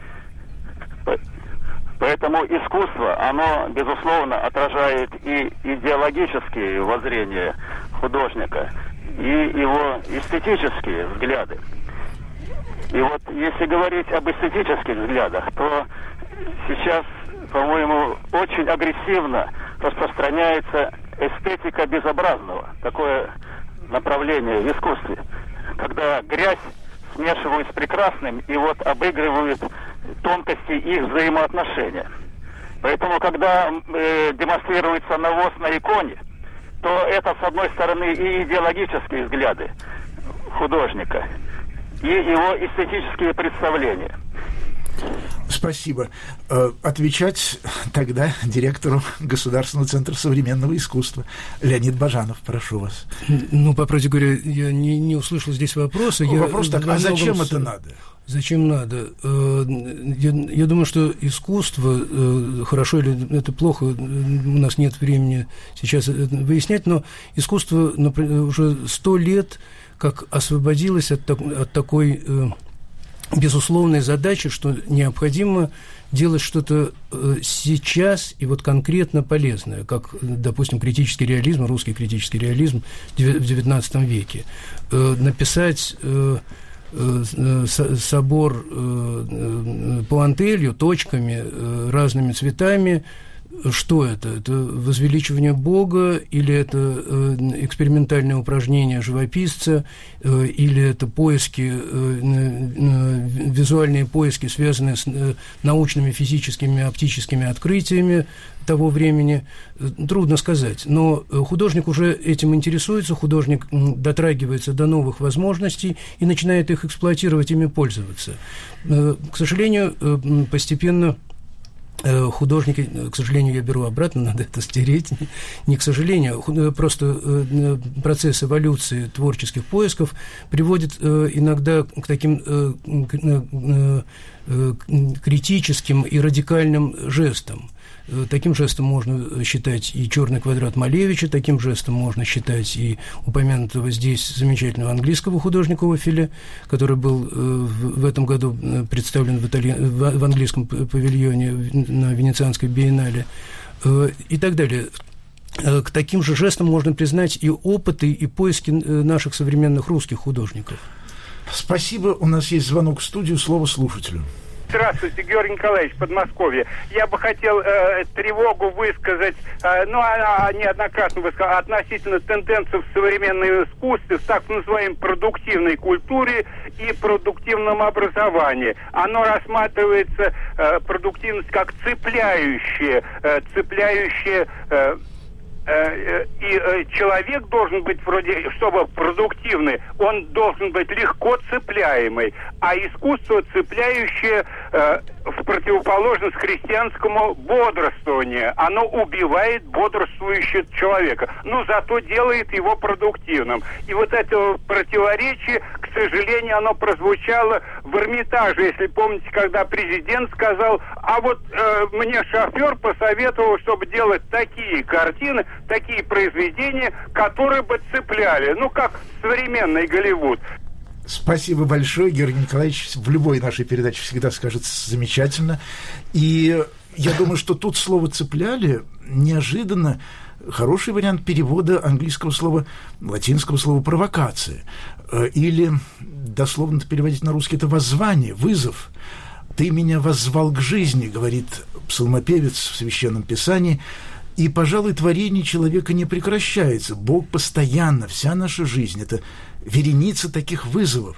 Поэтому искусство, оно, безусловно, отражает и идеологические воззрения художника, и его эстетические взгляды. И вот если говорить об эстетических взглядах, то сейчас, по-моему, очень агрессивно распространяется эстетика безобразного, такое направление в искусстве, когда грязь смешивают с прекрасным и вот обыгрывают тонкости их взаимоотношения. Поэтому, когда э, демонстрируется навоз на иконе, то это, с одной стороны, и идеологические взгляды художника, и его эстетические представления. Спасибо. Отвечать тогда директору Государственного центра современного искусства. Леонид Бажанов, прошу вас. Ну, по правде говоря, я не, не услышал здесь вопроса. Ну, я вопрос так, а зачем с... это надо? Зачем надо? Я, я думаю, что искусство, хорошо или это плохо, у нас нет времени сейчас выяснять, но искусство уже сто лет как освободилось от, от такой безусловной задачи, что необходимо делать что-то сейчас и вот конкретно полезное, как, допустим, критический реализм, русский критический реализм в девятнадцатом веке. Написать собор пуантелью, точками, разными цветами. Что это? Это возвеличивание Бога, или это экспериментальное упражнение живописца, или это поиски, визуальные поиски, связанные с научными, физическими, оптическими открытиями того времени? Трудно сказать. Но художник уже этим интересуется, художник дотрагивается до новых возможностей и начинает их эксплуатировать, ими пользоваться. К сожалению, постепенно художники, к сожалению, я беру обратно, надо это стереть, не к сожалению, просто процесс эволюции творческих поисков приводит иногда к таким критическим и радикальным жестам. Таким жестом можно считать и «Черный квадрат» Малевича, таким жестом можно считать и упомянутого здесь замечательного английского художника Офеля, который был в этом году представлен в, италья... в английском павильоне на Венецианской биеннале и так далее. К таким же жестам можно признать и опыты, и поиски наших современных русских художников. Спасибо. У нас есть звонок в студию. Слово слушателю. Здравствуйте, Георгий Николаевич, Подмосковье. Я бы хотел э, тревогу высказать, э, ну, она неоднократно высказала, относительно тенденций в современном искусстве, в так называемой продуктивной культуре и продуктивном образовании. Оно рассматривается, э, продуктивность, как цепляющая, э, цепляющая... Э, и человек должен быть вроде, чтобы продуктивный, он должен быть легко цепляемый, а искусство цепляющее э, в противоположность христианскому бодрствованию. Оно убивает бодрствующего человека, но зато делает его продуктивным. И вот это противоречие, к сожалению, оно прозвучало в Эрмитаже, если помните, когда президент сказал, а вот э, мне шофер посоветовал, чтобы делать такие картины, такие произведения, которые бы цепляли, ну, как современный Голливуд. Спасибо большое, Георгий Николаевич. В любой нашей передаче всегда скажет замечательно. И я думаю, что тут слово «цепляли» неожиданно хороший вариант перевода английского слова, латинского слова «провокация». Или, дословно переводить на русский, это воззвание, вызов. «Ты меня воззвал к жизни», говорит псалмопевец в Священном Писании. И, пожалуй, творение человека не прекращается. Бог постоянно, вся наша жизнь – это вереница таких вызовов.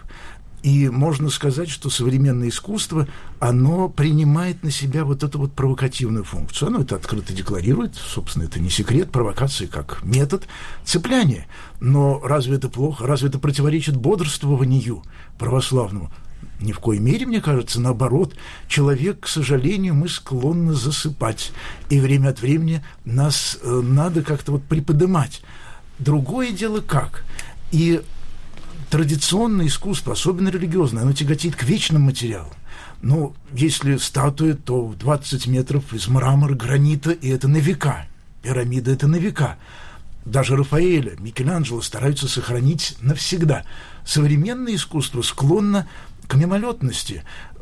И можно сказать, что современное искусство, оно принимает на себя вот эту вот провокативную функцию. Оно это открыто декларирует, собственно, это не секрет, провокации как метод цепляния. Но разве это плохо? Разве это противоречит бодрствованию православному? Ни в коей мере, мне кажется, наоборот, человек, к сожалению, мы склонны засыпать, и время от времени нас э, надо как-то вот приподнимать. Другое дело как? И традиционное искусство, особенно религиозное, оно тяготеет к вечным материалам. Ну, если статуя, то двадцать метров из мрамора, гранита, и это на века. Пирамида – это на века. Даже Рафаэля, Микеланджело стараются сохранить навсегда. Современное искусство склонно к мимолетности,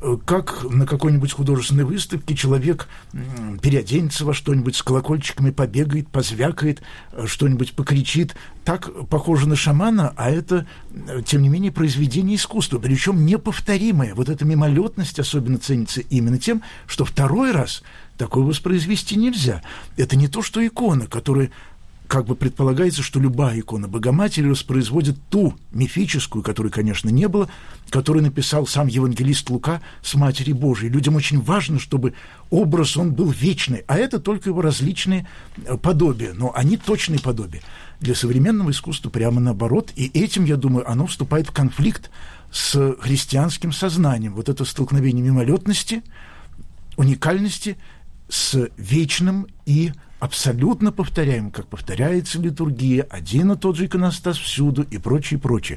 как на какой-нибудь художественной выставке человек переоденется во что-нибудь, с колокольчиками побегает, позвякает, что-нибудь покричит. Так похоже на шамана, а это, тем не менее, произведение искусства, причем неповторимое. Вот эта мимолетность особенно ценится именно тем, что второй раз такое воспроизвести нельзя. Это не то, что икона, которая... Как бы предполагается, что любая икона Богоматери воспроизводит ту мифическую, которой, конечно, не было, которую написал сам евангелист Лука с Матерью Божией. Людям очень важно, чтобы образ, он был вечный, а это только его различные подобия, но они точные подобия. Для современного искусства прямо наоборот, и этим, я думаю, оно вступает в конфликт с христианским сознанием. Вот это столкновение мимолетности, уникальности с вечным и абсолютно повторяем, как повторяется литургия, один и тот же иконостас всюду и прочее, прочее.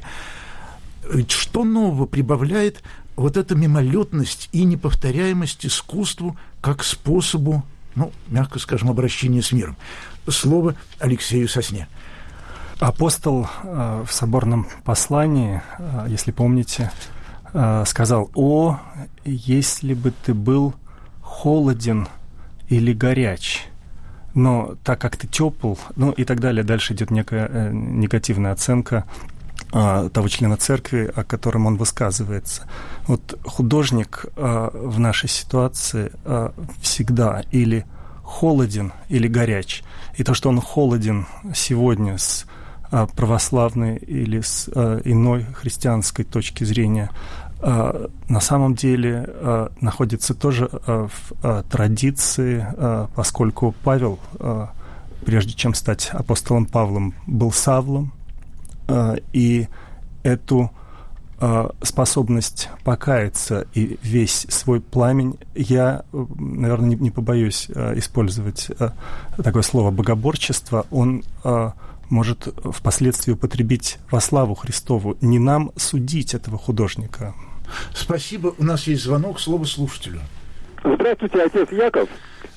Что нового прибавляет вот эта мимолетность и неповторяемость искусству как способу, ну, мягко скажем, обращения с миром? Слово Алексею Сосне. Апостол э, в соборном послании, э, если помните, э, сказал: «О, если бы ты был холоден или горяч». Но так как ты тепл, ну и так далее, дальше идет некая э, негативная оценка э, того члена церкви, о котором он высказывается. Вот художник э, в нашей ситуации э, всегда или холоден, или горяч. И то, что он холоден сегодня с э, православной или с э, иной христианской точки зрения, Uh, на самом деле uh, находится тоже uh, в uh, традиции, uh, поскольку Павел, uh, прежде чем стать апостолом Павлом, был Савлом, uh, и эту uh, способность покаяться и весь свой пламень, я, наверное, не, не побоюсь uh, использовать uh, такое слово «богоборчество», он uh, может впоследствии употребить во славу Христову. Не нам судить этого художника. Спасибо. У нас есть звонок. Слово слушателю. Здравствуйте, отец Яков.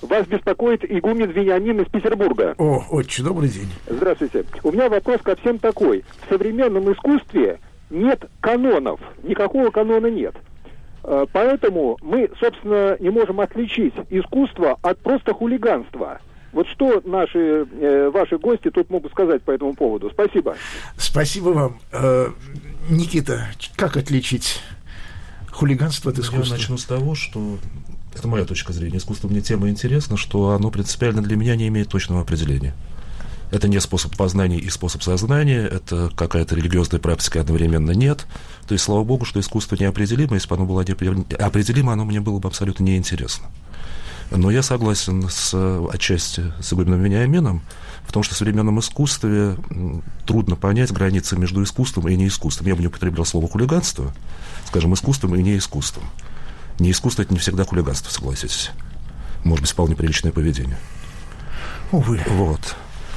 Вас беспокоит игумен Вениамин из Петербурга. О, очень добрый день. Здравствуйте. У меня вопрос ко всем такой. В современном искусстве нет канонов, никакого канона нет. Поэтому мы, собственно, не можем отличить искусство от просто хулиганства. Вот что наши, э, ваши гости тут могут сказать по этому поводу? Спасибо. Спасибо вам. Э, Никита, как отличить хулиганство от искусства? Я начну с того, что это моя точка зрения. Искусство мне тема интересна, что оно принципиально для меня не имеет точного определения. Это не способ познания и способ сознания, это какая-то религиозная практика одновременно нет. То есть, слава богу, что искусство неопределимо, если бы оно было определимо, оно мне было бы абсолютно неинтересно. Но я согласен с, отчасти с игуменом Вениамином в том, что в современном искусстве трудно понять границы между искусством и неискусством. Я бы не употреблял слово хулиганство, скажем, искусством и неискусством. Неискусство – это не всегда хулиганство, согласитесь. Может быть, вполне приличное поведение. Увы. Вот.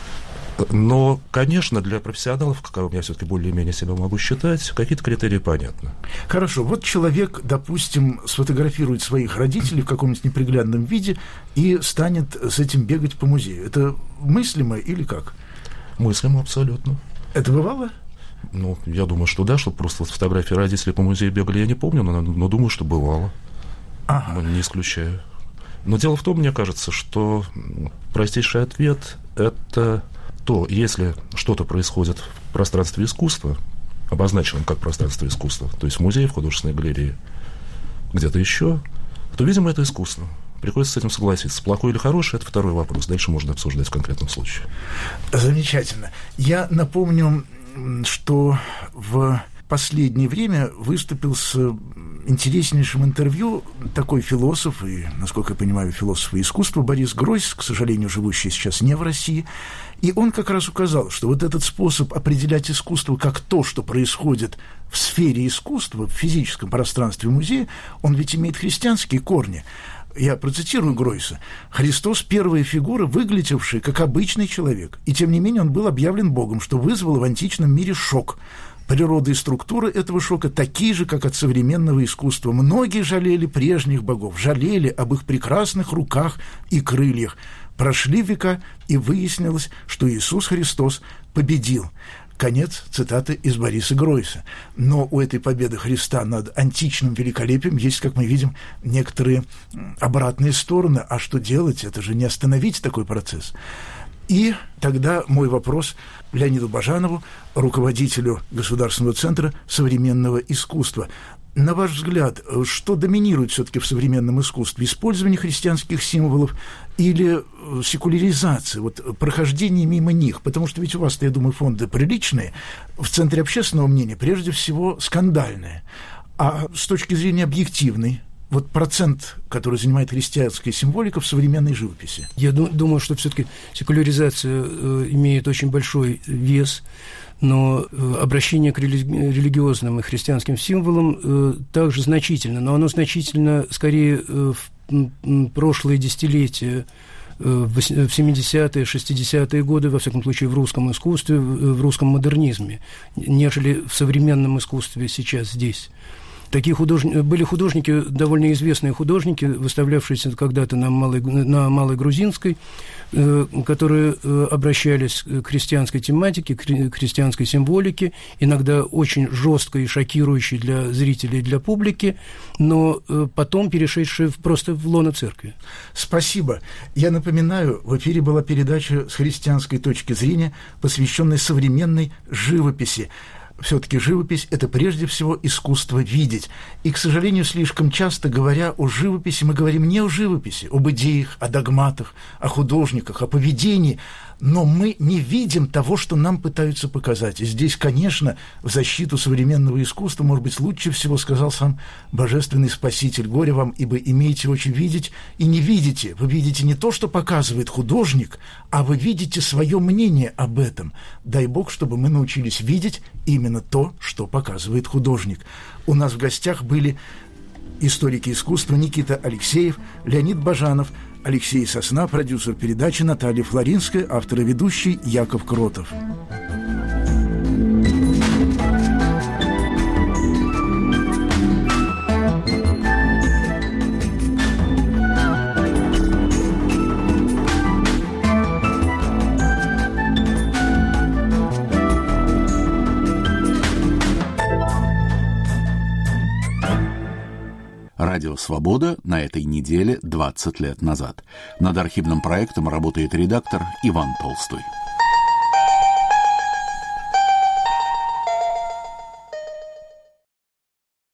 Но, конечно, для профессионалов, каковым я все-таки более-менее себя могу считать, какие-то критерии понятны. Хорошо, вот человек, допустим, сфотографирует своих родителей в каком-нибудь неприглядном виде и станет с этим бегать по музею. Это мыслимо или как? Мыслимо абсолютно. Это бывало? Ну, я думаю, что да, что просто фотографии родителей по музею бегали, я не помню, но, но думаю, что бывало. Ага. Не исключаю. Но дело в том, мне кажется, что простейший ответ – это то, если что-то происходит в пространстве искусства, обозначенном как пространство искусства, то есть в музее, в художественной галерее, где-то еще, то, видимо, это искусство. Приходится с этим согласиться. Плохой или хороший – это второй вопрос. Дальше можно обсуждать в конкретном случае. Замечательно. Я напомню, что в последнее время выступил с интереснейшим интервью такой философ, и, насколько я понимаю, философ искусства Борис Гройс, к сожалению, живущий сейчас не в России, и он как раз указал, что вот этот способ определять искусство как то, что происходит в сфере искусства, в физическом пространстве музея, он ведь имеет христианские корни. Я процитирую Гройса. «Христос – первая фигура, выглядевшая как обычный человек, и тем не менее он был объявлен Богом, что вызвало в античном мире шок. Природа и структура этого шока такие же, как от современного искусства. Многие жалели прежних богов, жалели об их прекрасных руках и крыльях. Прошли века, и выяснилось, что Иисус Христос победил». Конец цитаты из Бориса Гройса. Но у этой победы Христа над античным великолепием есть, как мы видим, некоторые обратные стороны. А что делать? Это же не остановить такой процесс. И тогда мой вопрос Леониду Бажанову, руководителю Государственного центра современного искусства. На ваш взгляд, что доминирует все-таки в современном искусстве? Использование христианских символов или секуляризация, вот, прохождение мимо них? Потому что ведь у вас-то, я думаю, фонды приличные, в центре общественного мнения прежде всего скандальные. А с точки зрения объективной, вот процент, который занимает христианская символика в современной живописи? Я ду- думаю, что все-таки секуляризация э, имеет очень большой вес, но э, обращение к рели- религиозным и христианским символам э, также значительно, но оно значительно скорее э, в м, прошлые десятилетия, э, в семидесятые, шестидесятые годы, во всяком случае, в русском искусстве, в русском модернизме, нежели в современном искусстве сейчас здесь. Такие художники, были художники, довольно известные художники, выставлявшиеся когда-то на Малой, на Малой Грузинской, э, которые э, обращались к христианской тематике, к христианской символике, иногда очень жесткой и шокирующей для зрителей и для публики, но э, потом перешедшие в, просто в лоно церкви. Спасибо. Я напоминаю, в эфире была передача с христианской точки зрения, посвященная современной живописи. Все-таки живопись – это прежде всего искусство видеть. И, к сожалению, слишком часто, говоря о живописи, мы говорим не о живописи, об идеях, о догматах, о художниках, о поведении, но мы не видим того, что нам пытаются показать. И здесь, конечно, в защиту современного искусства, может быть, лучше всего сказал сам Божественный Спаситель: «Горе вам, ибо имеете очи видеть и не видите». Вы видите не то, что показывает художник, а вы видите свое мнение об этом. Дай Бог, чтобы мы научились видеть именно то, что показывает художник. У нас в гостях были историки искусства Никита Алексеев, Леонид Бажанов, Алексей Сосна, продюсер передачи Наталья Флоринская, автор и ведущий Яков Кротов. Радио «Свобода» на этой неделе двадцать лет назад. Над архивным проектом работает редактор Иван Толстой.